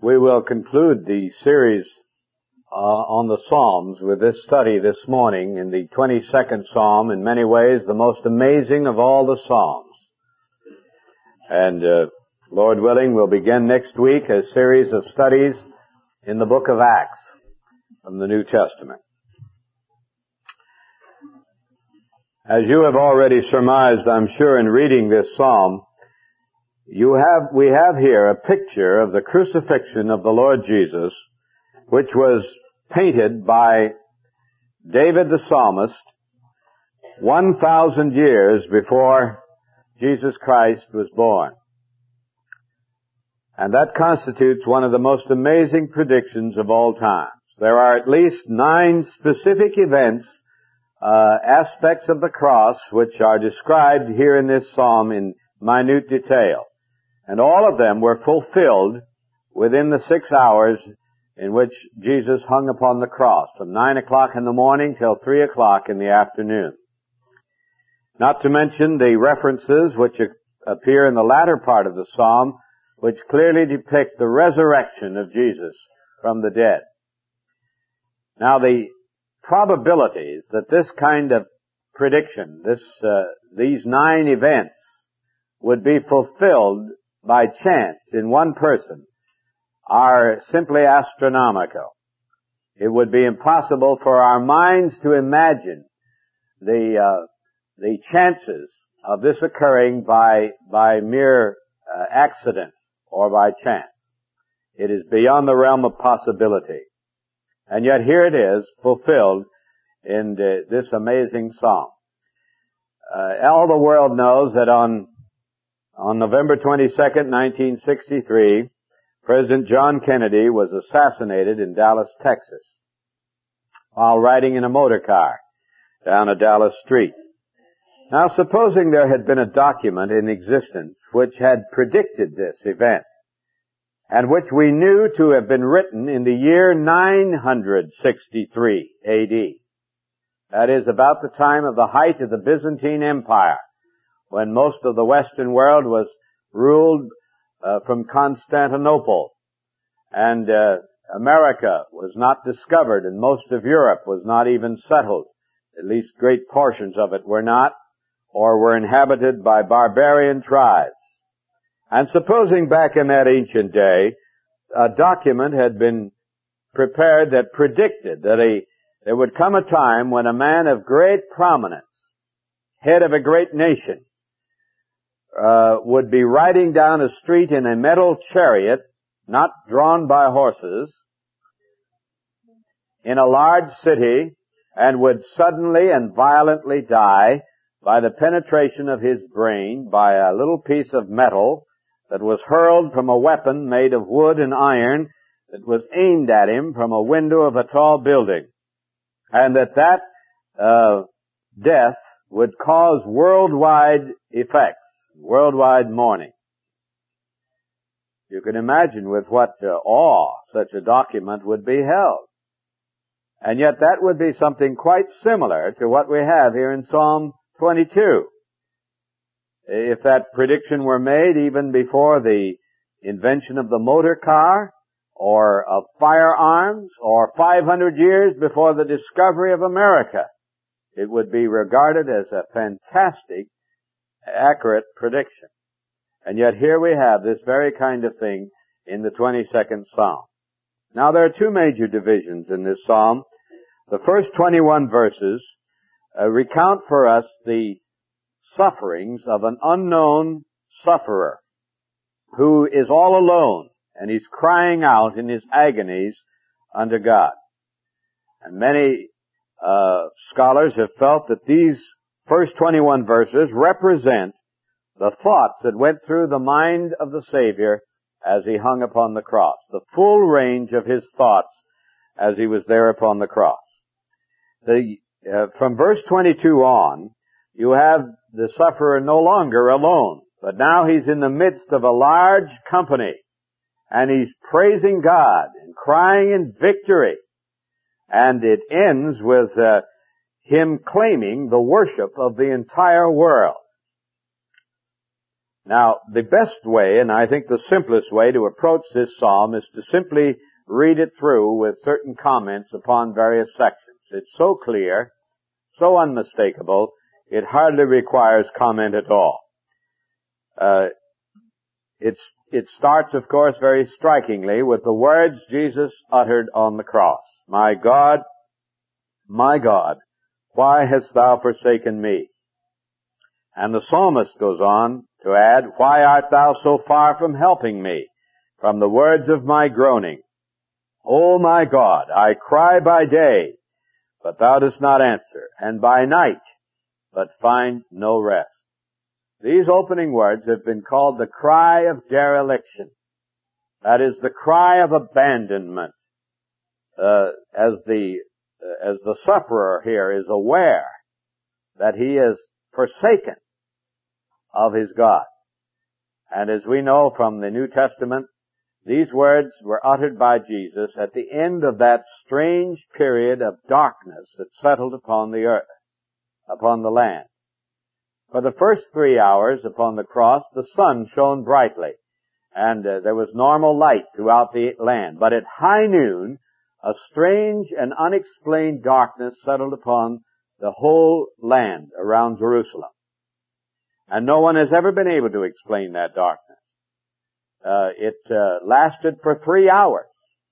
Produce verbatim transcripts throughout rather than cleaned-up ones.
We will conclude the series uh, on the Psalms with this study this morning in the twenty-second Psalm, in many ways the most amazing of all the Psalms. And uh, Lord willing, we'll begin next week a series of studies in the book of Acts from the New Testament. As you have already surmised, I'm sure, in reading this Psalm, You have, we have here a picture of the crucifixion of the Lord Jesus, which was painted by David the psalmist one thousand years before Jesus Christ was born. And that constitutes one of the most amazing predictions of all times. There are at least nine specific events, uh, aspects of the cross, which are described here in this psalm in minute detail. And all of them were fulfilled within the six hours in which Jesus hung upon the cross, from nine o'clock in the morning till three o'clock in the afternoon. Not to mention the references which appear in the latter part of the psalm, which clearly depict the resurrection of Jesus from the dead. Now, the probabilities that this kind of prediction, this, uh, these nine events would be fulfilled by chance in one person are simply astronomical. It would be impossible for our minds to imagine the uh, the chances of this occurring by by mere uh, accident or by chance. It is beyond the realm of possibility. And yet here it is, fulfilled in the, this amazing psalm. Uh, all the world knows that on On November twenty-second, nineteen sixty-three, President John Kennedy was assassinated in Dallas, Texas, while riding in a motor car down a Dallas street. Now, supposing there had been a document in existence which had predicted this event, and which we knew to have been written in the year nine hundred sixty-three A D, that is, about the time of the height of the Byzantine Empire, when most of the Western world was ruled uh, from Constantinople, and uh, America was not discovered, and most of Europe was not even settled. At least great portions of it were not, or were inhabited by barbarian tribes. And supposing back in that ancient day, a document had been prepared that predicted that a, there would come a time when a man of great prominence, head of a great nation, Uh, would be riding down a street in a metal chariot, not drawn by horses, in a large city, and would suddenly and violently die by the penetration of his brain by a little piece of metal that was hurled from a weapon made of wood and iron that was aimed at him from a window of a tall building. And that that uh, death would cause worldwide effects, worldwide mourning. You can imagine with what uh, awe such a document would be held. And yet that would be something quite similar to what we have here in Psalm twenty-two. If that prediction were made even before the invention of the motor car, or of firearms, or five hundred years before the discovery of America, it would be regarded as a fantastic, accurate prediction. And yet here we have this very kind of thing in the twenty-second Psalm. Now there are two major divisions in this Psalm. The first twenty-one verses uh, recount for us the sufferings of an unknown sufferer who is all alone, and he's crying out in his agonies unto God. And many uh, scholars have felt that these first twenty-one verses represent the thoughts that went through the mind of the Savior as he hung upon the cross, the full range of his thoughts as he was there upon the cross. The, uh, from verse twenty-two on, you have the sufferer no longer alone, but now he's in the midst of a large company, and he's praising God and crying in victory. And it ends with uh, him claiming the worship of the entire world. Now, the best way, and I think the simplest way to approach this psalm is to simply read it through with certain comments upon various sections. It's so clear, so unmistakable, it hardly requires comment at all. Uh, it's, it starts, of course, very strikingly with the words Jesus uttered on the cross. My God, my God, why hast thou forsaken me? And the psalmist goes on to add, why art thou so far from helping me, from the words of my groaning? O my God, I cry by day, but thou dost not answer, and by night, but find no rest. These opening words have been called the cry of dereliction. That is the cry of abandonment, uh, as the uh, as the sufferer here is aware that he is forsaken of his God. And as we know from the New Testament, these words were uttered by Jesus at the end of that strange period of darkness that settled upon the earth, upon the land. For the first three hours upon the cross, the sun shone brightly, and uh, there was normal light throughout the land. But at high noon, a strange and unexplained darkness settled upon the whole land around Jerusalem. And no one has ever been able to explain that darkness. Uh, it uh, lasted for three hours.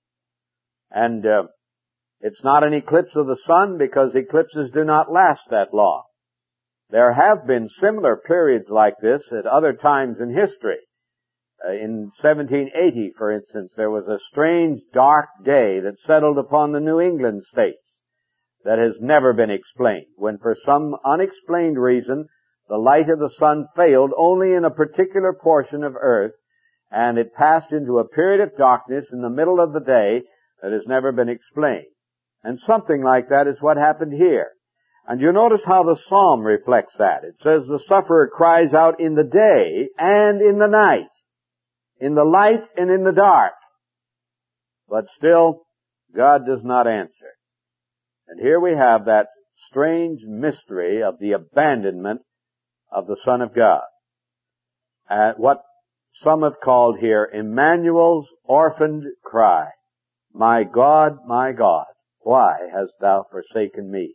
And uh, it's not an eclipse of the sun because eclipses do not last that long. There have been similar periods like this at other times in history. Uh, in seventeen eighty, for instance, there was a strange dark day that settled upon the New England states that has never been explained, when for some unexplained reason the light of the sun failed only in a particular portion of earth, and it passed into a period of darkness in the middle of the day that has never been explained. And something like that is what happened here. And you notice how the psalm reflects that. It says the sufferer cries out in the day and in the night, in the light and in the dark. But still, God does not answer. And here we have that strange mystery of the abandonment of the Son of God. And what some have called here Emmanuel's orphaned cry. My God, my God, why hast thou forsaken me?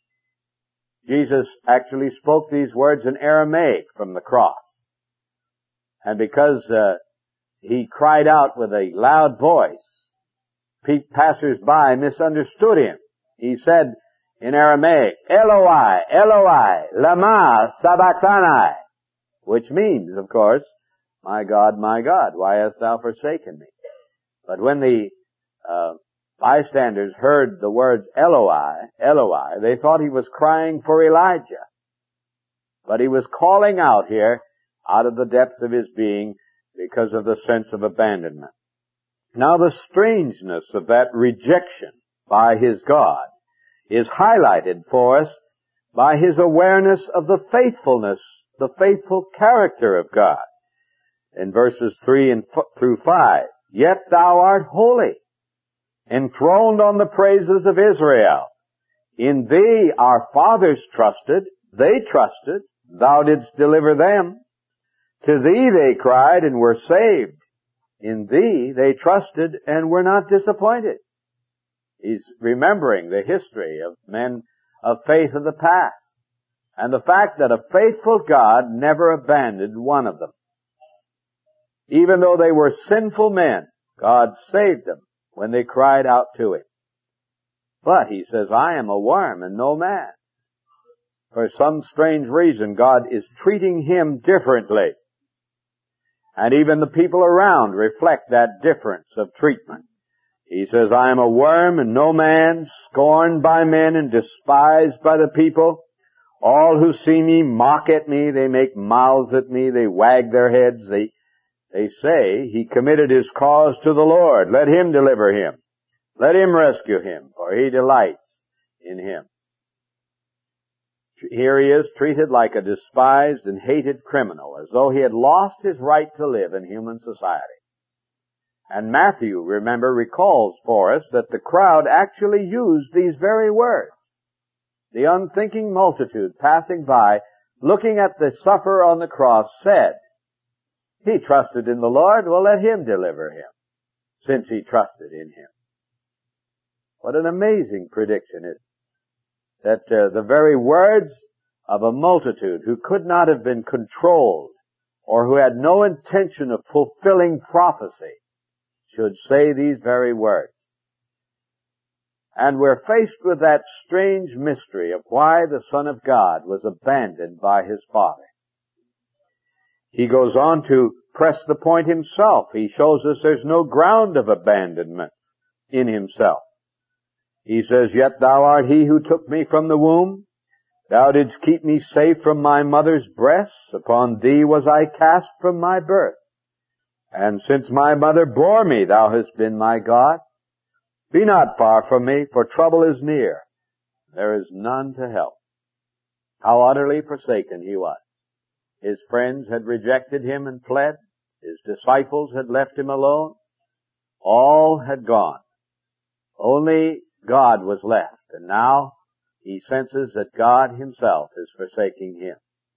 Jesus actually spoke these words in Aramaic from the cross. And because uh, he cried out with a loud voice, passers-by misunderstood him. He said in Aramaic, Eloi, Eloi, lama sabachthani, which means, of course, my God, my God, why hast thou forsaken me? But when the uh, bystanders heard the words Eloi, Eloi, they thought he was crying for Elijah. But he was calling out here out of the depths of his being because of the sense of abandonment. Now the strangeness of that rejection by his God is highlighted for us by his awareness of the faithfulness, the faithful character of God. In verses three and f- through five, yet thou art holy, enthroned on the praises of Israel. In thee our fathers trusted, they trusted, thou didst deliver them. To thee they cried and were saved. In thee they trusted and were not disappointed. He's remembering the history of men of faith of the past, and the fact that a faithful God never abandoned one of them. Even though they were sinful men, God saved them when they cried out to him. But he says, I am a worm and no man. For some strange reason, God is treating him differently. And even the people around reflect that difference of treatment. He says, I am a worm and no man, scorned by men and despised by the people. All who see me mock at me, they make mouths at me, they wag their heads, they They say, he committed his cause to the Lord. Let him deliver him. Let him rescue him, for he delights in him. Here he is treated like a despised and hated criminal, as though he had lost his right to live in human society. And Matthew, remember, recalls for us that the crowd actually used these very words. The unthinking multitude passing by, looking at the sufferer on the cross, said, He trusted in the Lord, well, let Him deliver him, since he trusted in Him. What an amazing prediction it is. That uh, the very words of a multitude who could not have been controlled or who had no intention of fulfilling prophecy should say these very words. And we're faced with that strange mystery of why the Son of God was abandoned by His Father. He goes on to press the point himself. He shows us there's no ground of abandonment in Himself. He says, "Yet thou art He who took me from the womb. Thou didst keep me safe from my mother's breasts. Upon Thee was I cast from my birth. And since my mother bore me, Thou hast been my God. Be not far from me, for trouble is near. There is none to help." How utterly forsaken he was. His friends had rejected him and fled. His disciples had left him alone. All had gone. Only God was left, and now he senses that God Himself is forsaking him.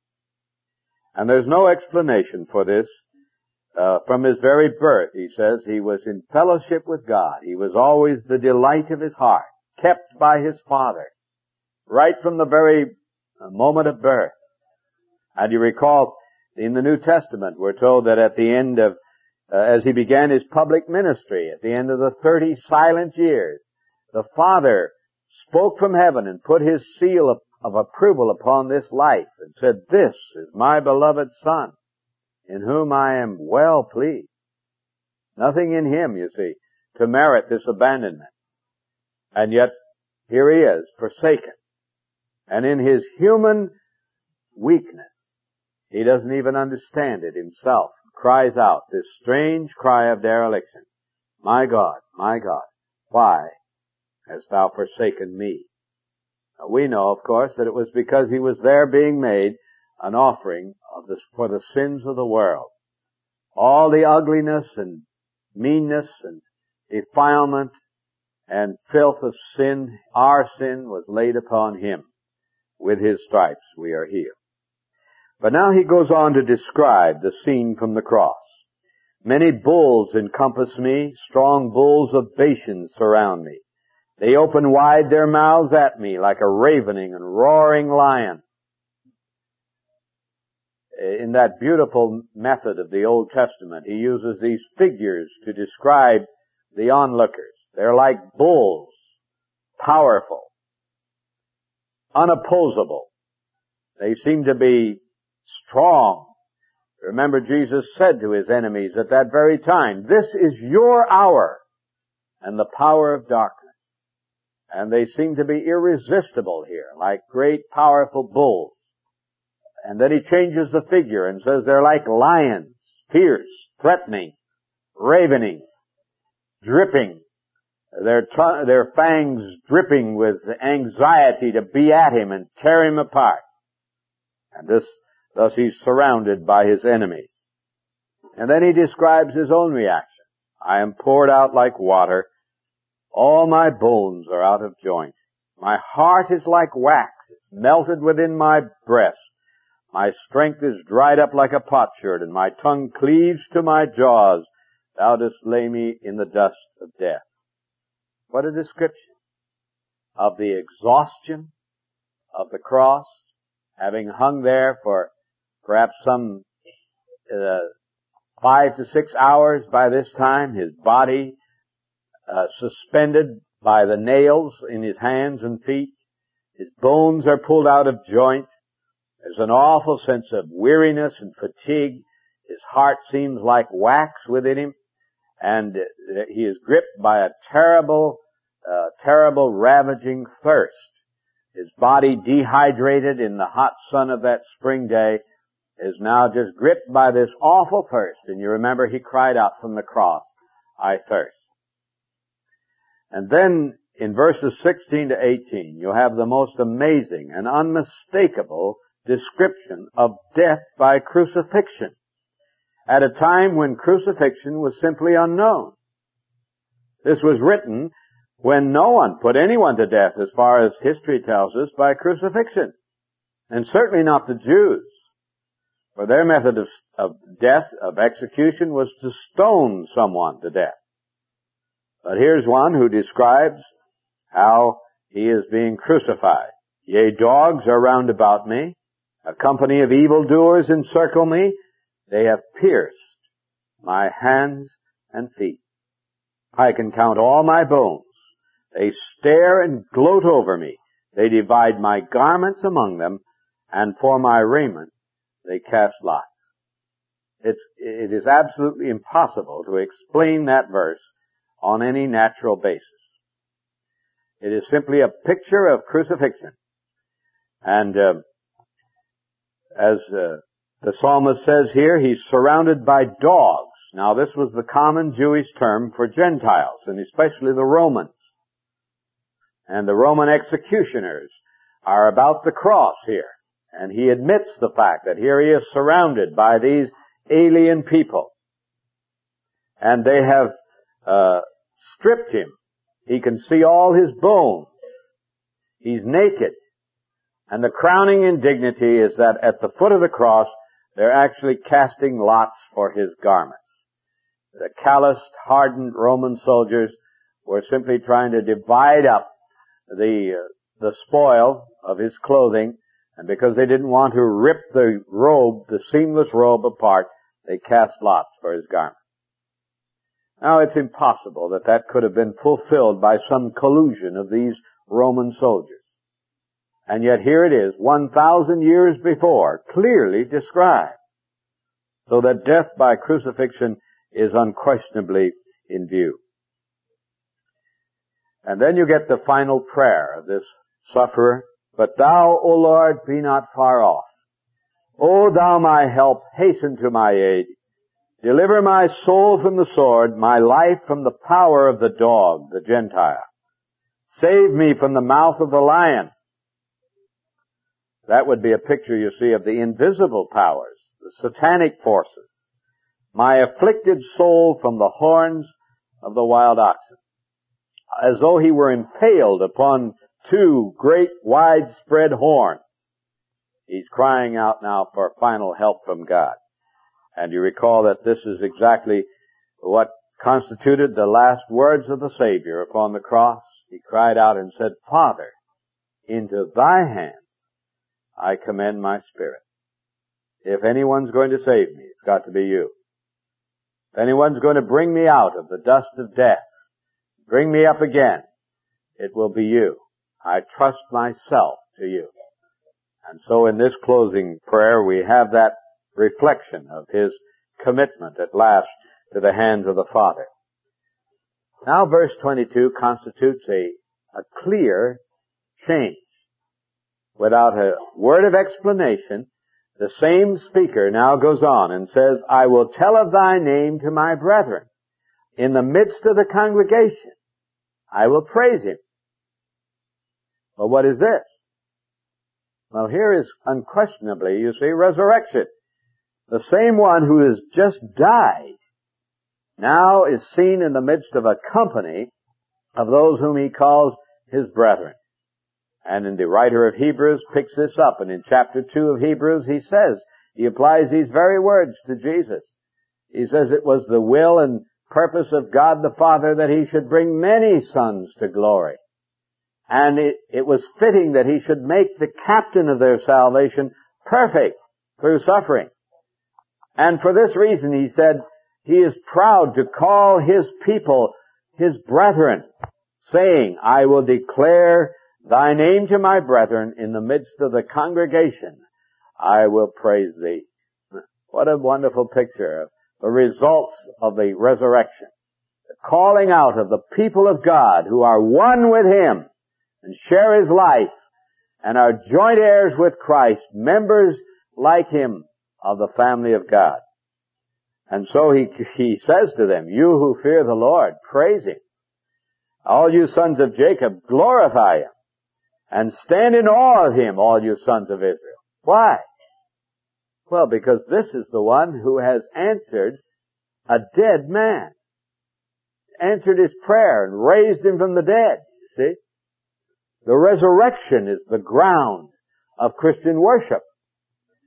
And there's no explanation for this. Uh, from his very birth, he says, he was in fellowship with God. He was always the delight of his heart, kept by his Father, right from the very moment of birth. And you recall, in the New Testament, we're told that at the end of, uh, as he began his public ministry, at the end of the thirty silent years, the Father spoke from heaven and put His seal of, of approval upon this life and said, "This is my beloved Son, in whom I am well pleased." Nothing in Him, you see, to merit this abandonment. And yet, here He is, forsaken. And in His human weakness, He doesn't even understand it Himself. Cries out this strange cry of dereliction. "My God, my God, why hast Thou forsaken me?" Now, we know, of course, that it was because He was there being made an offering of this, for the sins of the world. All the ugliness and meanness and defilement and filth of sin, our sin, was laid upon Him. With His stripes we are healed. But now he goes on to describe the scene from the cross. "Many bulls encompass me, strong bulls of Bashan surround me. They open wide their mouths at me like a ravening and roaring lion." In that beautiful method of the Old Testament, he uses these figures to describe the onlookers. They're like bulls, powerful, unopposable. They seem to be strong. Remember, Jesus said to His enemies at that very time, "This is your hour and the power of darkness." And they seem to be irresistible here, like great powerful bulls. And then he changes the figure and says they're like lions, fierce, threatening, ravening, dripping, their, t- their fangs dripping with anxiety to be at him and tear him apart. And this, thus he's surrounded by his enemies. And then he describes his own reaction. "I am poured out like water. All my bones are out of joint. My heart is like wax. It's melted within my breast. My strength is dried up like a potsherd, and my tongue cleaves to my jaws. Thou dost lay me in the dust of death." What a description of the exhaustion of the cross, having hung there for perhaps some uh, five to six hours by this time, his body uh, suspended by the nails in his hands and feet. His bones are pulled out of joint. There's an awful sense of weariness and fatigue. His heart seems like wax within him. And he is gripped by a terrible, uh, terrible ravaging thirst. His body, dehydrated in the hot sun of that spring day, is now just gripped by this awful thirst. And you remember he cried out from the cross, "I thirst." And then in verses sixteen to eighteen, you have the most amazing and unmistakable description of death by crucifixion, at a time when crucifixion was simply unknown. This was written when no one put anyone to death, as far as history tells us, by crucifixion, and certainly not the Jews. For their method of, of death, of execution, was to stone someone to death. But here's one who describes how he is being crucified. Yea, dogs are round about me. A company of evildoers encircle me. They have pierced my hands and feet. I can count all my bones. They stare and gloat over me. They divide my garments among them, and for my raiment they cast lots. It's, it is absolutely impossible to explain that verse on any natural basis. It is simply a picture of crucifixion. And uh, as uh, the psalmist says here, he's surrounded by dogs. Now, this was the common Jewish term for Gentiles, and especially the Romans. And the Roman executioners are about the cross here. And he admits the fact that here he is surrounded by these alien people. And they have uh, stripped him. He can see all his bones. He's naked. And the crowning indignity is that at the foot of the cross, they're actually casting lots for his garments. The calloused, hardened Roman soldiers were simply trying to divide up the uh, the spoil of his clothing, and because they didn't want to rip the robe, the seamless robe apart, they cast lots for his garment. Now, it's impossible that that could have been fulfilled by some collusion of these Roman soldiers. And yet here it is, one thousand years before, clearly described. So that death by crucifixion is unquestionably in view. And then you get the final prayer of this sufferer. But thou, O Lord, be not far off. O thou my help, hasten to my aid. Deliver my soul from the sword, my life from the power of the dog, the Gentile. Save me from the mouth of the lion. That would be a picture, you see, of the invisible powers, the satanic forces. My afflicted soul from the horns of the wild oxen. As though he were impaled upon two great widespread horns. He's crying out now for final help from God. And you recall that this is exactly what constituted the last words of the Savior upon the cross. He cried out and said, Father, into thy hands I commend my spirit. If anyone's going to save me, it's got to be you. If anyone's going to bring me out of the dust of death, bring me up again, it will be you. I trust myself to you. And so in this closing prayer, we have that reflection of his commitment at last to the hands of the Father. Now verse twenty-two constitutes a, a clear change. Without a word of explanation, the same speaker now goes on and says, I will tell of thy name to my brethren. In the midst of the congregation, I will praise him. Well, what is this? Well, here is unquestionably, you see, resurrection. The same one who has just died now is seen in the midst of a company of those whom he calls his brethren. And in the writer of Hebrews picks this up, and in chapter two of Hebrews he says, he applies these very words to Jesus. He says it was the will and purpose of God the Father that he should bring many sons to glory. And it, it was fitting that he should make the captain of their salvation perfect through suffering. And for this reason, he said, he is proud to call his people his brethren, saying, I will declare thy name to my brethren in the midst of the congregation. I will praise thee. What a wonderful picture of the results of the resurrection. The calling out of the people of God who are one with him and share his life and are joint heirs with Christ, members like him of the family of God. And so he, he says to them, you who fear the Lord, praise him. All you sons of Jacob, glorify him. And stand in awe of him, all you sons of Israel. Why? Well, because this is the one who has answered a dead man. Answered his prayer and raised him from the dead. You see? The resurrection is the ground of Christian worship.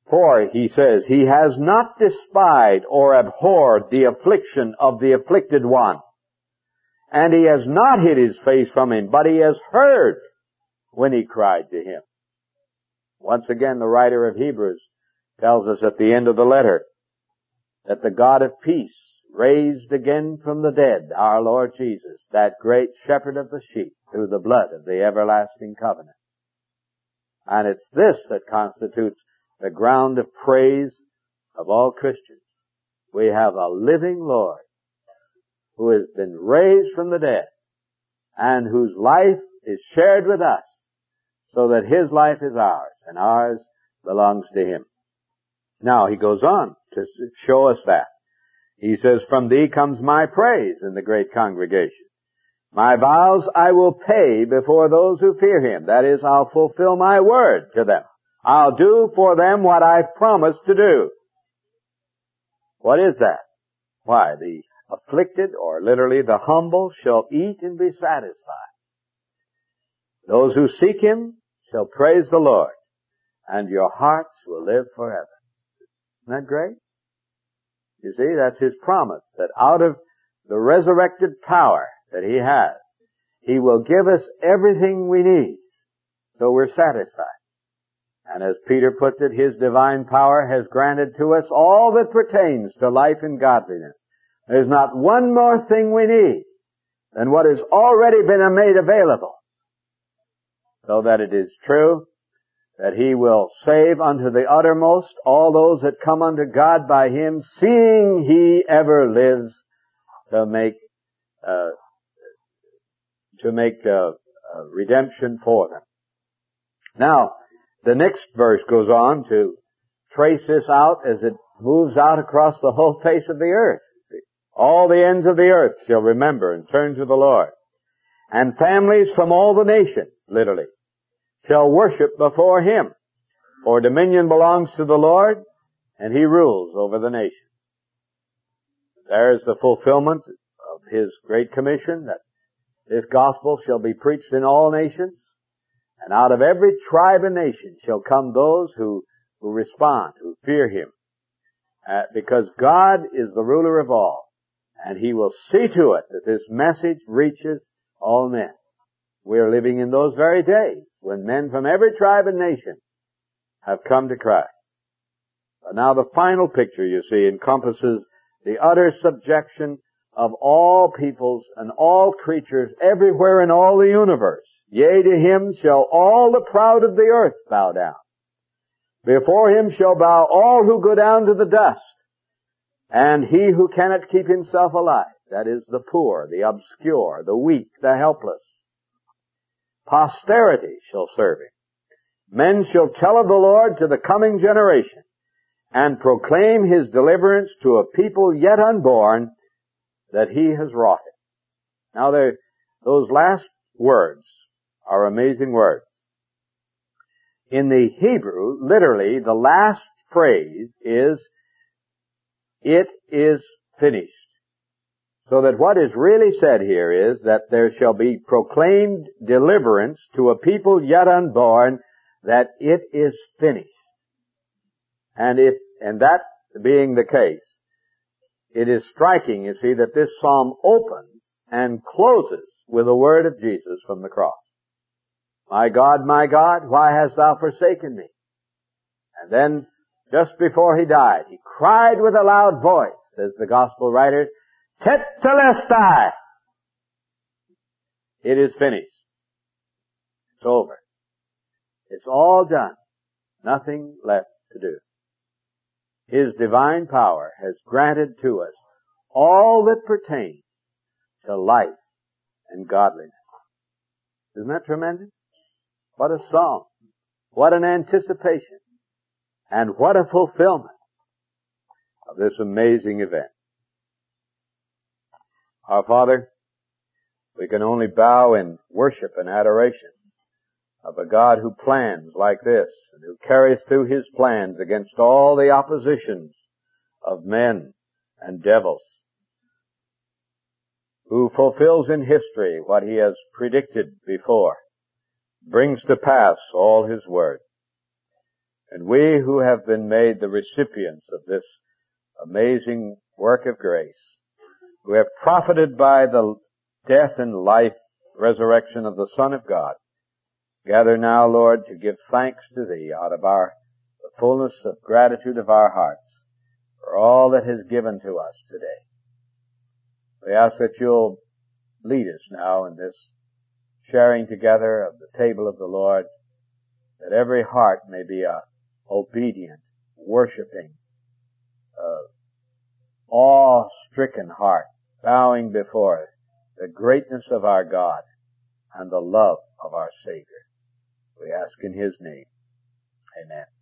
For, he says, he has not despised or abhorred the affliction of the afflicted one. And he has not hid his face from him, but he has heard when he cried to him. Once again, the writer of Hebrews tells us at the end of the letter that the God of peace raised again from the dead our Lord Jesus, that great shepherd of the sheep, through the blood of the everlasting covenant. And it's this that constitutes the ground of praise of all Christians. We have a living Lord who has been raised from the dead and whose life is shared with us so that his life is ours and ours belongs to him. Now he goes on to show us that. He says, from thee comes my praise in the great congregation. My vows I will pay before those who fear him. That is, I'll fulfill my word to them. I'll do for them what I've promised to do. What is that? Why, the afflicted, or literally the humble, shall eat and be satisfied. Those who seek him shall praise the Lord, and your hearts will live forever. Isn't that great? You see, that's his promise, that out of the resurrected power that he has, he will give us everything we need, so we're satisfied. And as Peter puts it, his divine power has granted to us all that pertains to life and godliness. There's not one more thing we need than what has already been made available, so that it is true that he will save unto the uttermost all those that come unto God by him, seeing he ever lives to make uh, to make uh, uh, redemption for them. Now, the next verse goes on to trace this out as it moves out across the whole face of the earth. All the ends of the earth shall remember and turn to the Lord. And families from all the nations, literally, shall worship before him. For dominion belongs to the Lord, and he rules over the nations. There is the fulfillment of his great commission, that this gospel shall be preached in all nations, and out of every tribe and nation shall come those who, who respond, who fear him. Uh, because God is the ruler of all, and he will see to it that this message reaches all men. We are living in those very days when men from every tribe and nation have come to Christ. But now the final picture, you see, encompasses the utter subjection of all peoples and all creatures everywhere in all the universe. Yea, to him shall all the proud of the earth bow down. Before him shall bow all who go down to the dust, and he who cannot keep himself alive, that is, the poor, the obscure, the weak, the helpless. Posterity shall serve him. Men shall tell of the Lord to the coming generation, and proclaim his deliverance to a people yet unborn, that he has wrought it. Now there, those last words are amazing words. In the Hebrew, literally, the last phrase is, it is finished. So that what is really said here is that there shall be proclaimed deliverance to a people yet unborn, that it is finished. And if, and that being the case, it is striking, you see, that this psalm opens and closes with a word of Jesus from the cross. My God, my God, why hast thou forsaken me? And then, just before he died, he cried with a loud voice, says the gospel writers, Tetelestai! It is finished. It's over. It's all done. Nothing left to do. His divine power has granted to us all that pertains to life and godliness. Isn't that tremendous? What a song. What an anticipation. And what a fulfillment of this amazing event. Our Father, we can only bow in worship and adoration of a God who plans like this, and who carries through his plans against all the oppositions of men and devils, who fulfills in history what he has predicted before, brings to pass all his word. And we who have been made the recipients of this amazing work of grace, who have profited by the death and life, resurrection of the Son of God, gather now, Lord, to give thanks to Thee out of our the fullness of gratitude of our hearts for all that has given to us today. We ask that You'll lead us now in this sharing together of the table of the Lord, that every heart may be a obedient, worshiping, uh, awe-stricken heart, bowing before the greatness of our God and the love of our Savior. We ask in His name. Amen.